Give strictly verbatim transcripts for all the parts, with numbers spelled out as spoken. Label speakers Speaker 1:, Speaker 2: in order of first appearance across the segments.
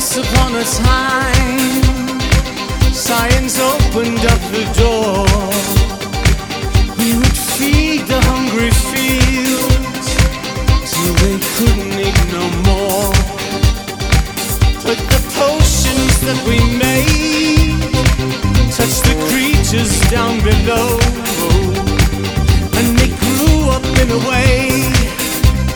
Speaker 1: Once upon a time, science opened up the door. We would feed the hungry fields till they couldn't eat no more. But the potions that we made touched the creatures down below, and they grew up in a way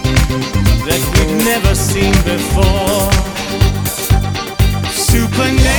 Speaker 1: that we'd never seen before. Supernatural